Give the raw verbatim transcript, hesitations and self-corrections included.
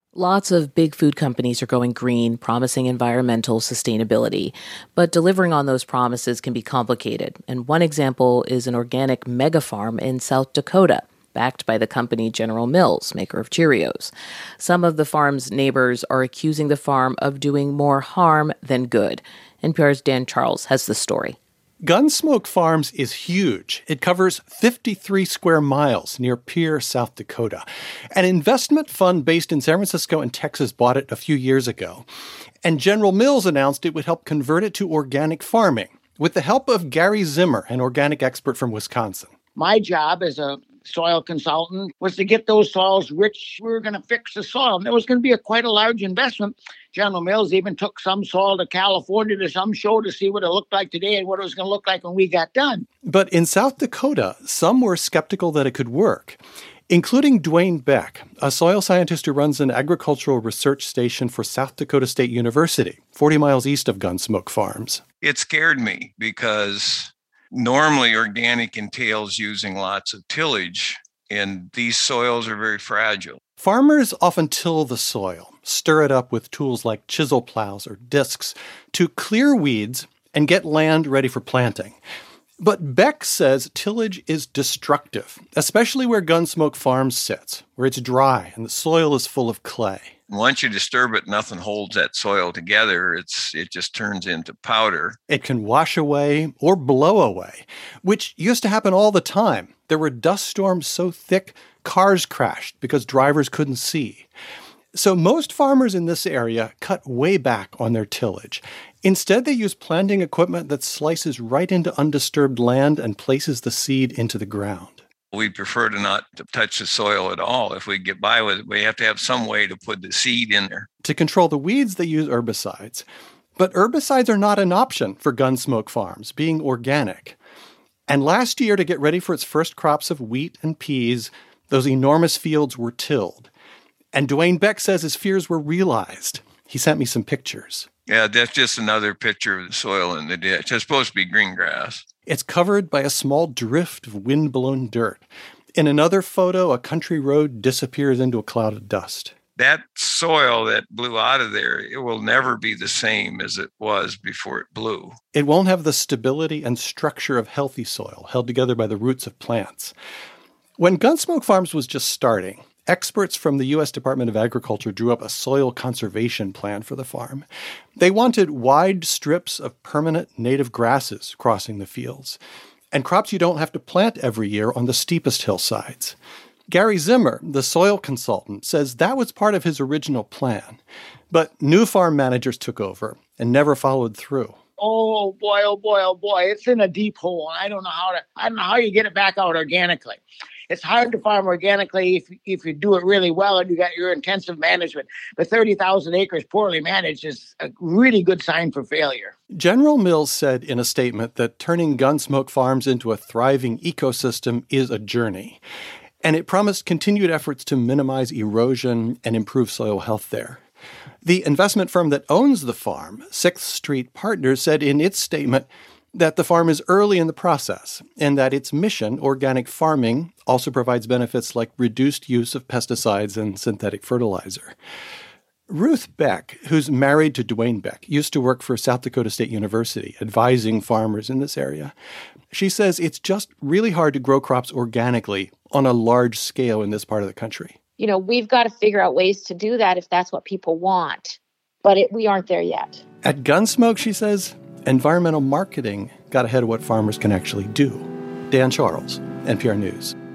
Lots of big food companies are going green, promising environmental sustainability. But delivering on those promises can be complicated. And one example is an organic mega farm in South Dakota, backed by the company General Mills, maker of Cheerios. Some of the farm's neighbors are accusing the farm of doing more harm than good. N P R's Dan Charles has the story. Gunsmoke Farms is huge. It covers fifty-three square miles near Pierre, South Dakota. An investment fund based in San Francisco and Texas bought it a few years ago. And General Mills announced it would help convert it to organic farming with the help of Gary Zimmer, an organic expert from Wisconsin. My job as a soil consultant was to get those soils rich. We were going to fix the soil. And it was going to be a quite a large investment. General Mills even took some soil to California to some show to see what it looked like today and what it was going to look like when we got done. But in South Dakota, some were skeptical that it could work, including Dwayne Beck, a soil scientist who runs an agricultural research station for South Dakota State University, forty miles east of Gunsmoke Farms. It scared me because normally organic entails using lots of tillage, and these soils are very fragile. Farmers often till the soil, stir it up with tools like chisel plows or discs to clear weeds and get land ready for planting. But Beck says tillage is destructive, especially where Gunsmoke Farms sits, where it's dry and the soil is full of clay. Once you disturb it, nothing holds that soil together. It's it just turns into powder. It can wash away or blow away, which used to happen all the time. There were dust storms so thick, cars crashed because drivers couldn't see. So most farmers in this area cut way back on their tillage. Instead, they use planting equipment that slices right into undisturbed land and places the seed into the ground. We prefer to not to touch the soil at all. If we get by with it, we have to have some way to put the seed in there. To control the weeds, they use herbicides. But herbicides are not an option for Gunsmoke Farms, being organic. And last year, to get ready for its first crops of wheat and peas, those enormous fields were tilled. And Dwayne Beck says his fears were realized. He sent me some pictures. Yeah, that's just another picture of the soil in the ditch. It's supposed to be green grass. It's covered by a small drift of wind-blown dirt. In another photo, a country road disappears into a cloud of dust. That soil that blew out of there, it will never be the same as it was before it blew. It won't have the stability and structure of healthy soil held together by the roots of plants. When Gunsmoke Farms was just starting, experts from the U S Department of Agriculture drew up a soil conservation plan for the farm. They wanted wide strips of permanent native grasses crossing the fields, and crops you don't have to plant every year on the steepest hillsides. Gary Zimmer, the soil consultant, says that was part of his original plan. But new farm managers took over and never followed through. Oh boy, oh boy, oh boy, it's in a deep hole. I don't know how to I don't know how you get it back out organically. It's hard to farm organically if if you do it really well and you got your intensive management. But thirty thousand acres poorly managed is a really good sign for failure. General Mills said in a statement that turning Gunsmoke Farms into a thriving ecosystem is a journey. And it promised continued efforts to minimize erosion and improve soil health there. The investment firm that owns the farm, Sixth Street Partners, said in its statement that the farm is early in the process and that its mission, organic farming, also provides benefits like reduced use of pesticides and synthetic fertilizer. Ruth Beck, who's married to Dwayne Beck, used to work for South Dakota State University, advising farmers in this area. She says it's just really hard to grow crops organically on a large scale in this part of the country. You know, we've got to figure out ways to do that if that's what people want. But it, we aren't there yet. At Gunsmoke, she says, environmental marketing got ahead of what farmers can actually do. Dan Charles, N P R News.